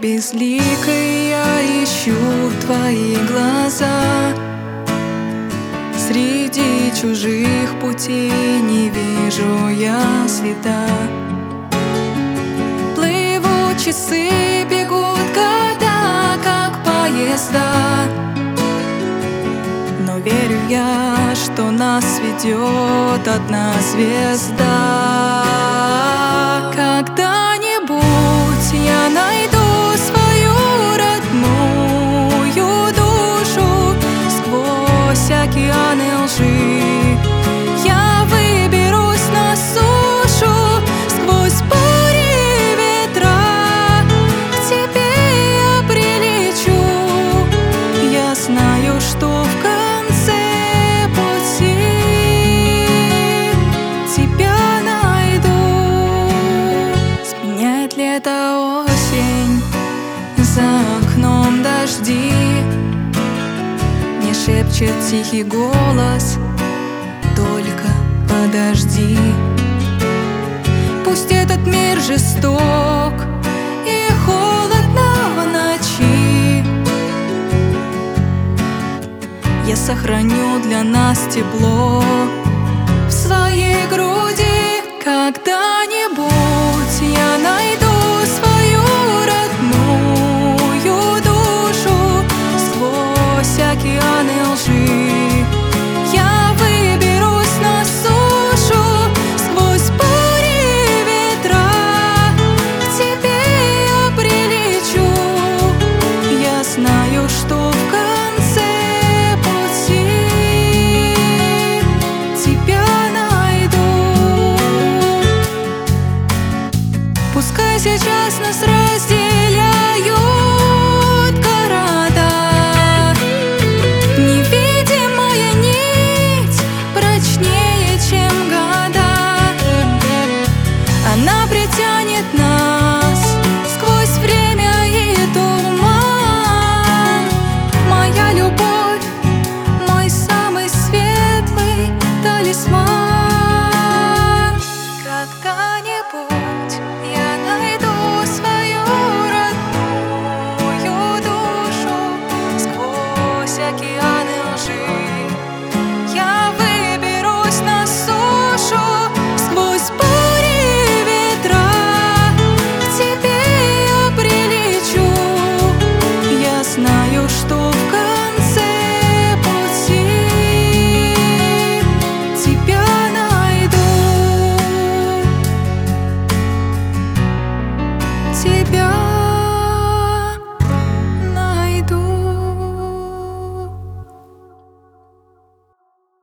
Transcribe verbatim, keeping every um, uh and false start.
безликой я ищу твои глаза. Среди чужих путей не вижу я следа. Плывут часы, бегут года, как поезда. Но верю я, что нас ведет одна звезда. Когда-нибудь я найду свою родную душу сквозь океаны лжи. Я выберусь на сушу сквозь бури ветра. К тебе я прилечу. Я знаю, что в конце пути тебя найду. Сменяет лето осень, за окном дожди. Мне шепчет тихий голос: только подожди. Пусть этот мир жесток и холодно в ночи, я сохраню для нас тепло в своей груди. Когда-нибудь я найду свою родную душу сквозь океаны лжи. Я выберусь на сушу сквозь бури ветра. К тебе я прилечу. Я знаю, что в конце пути тебя найду. Пускай сейчас нас разделит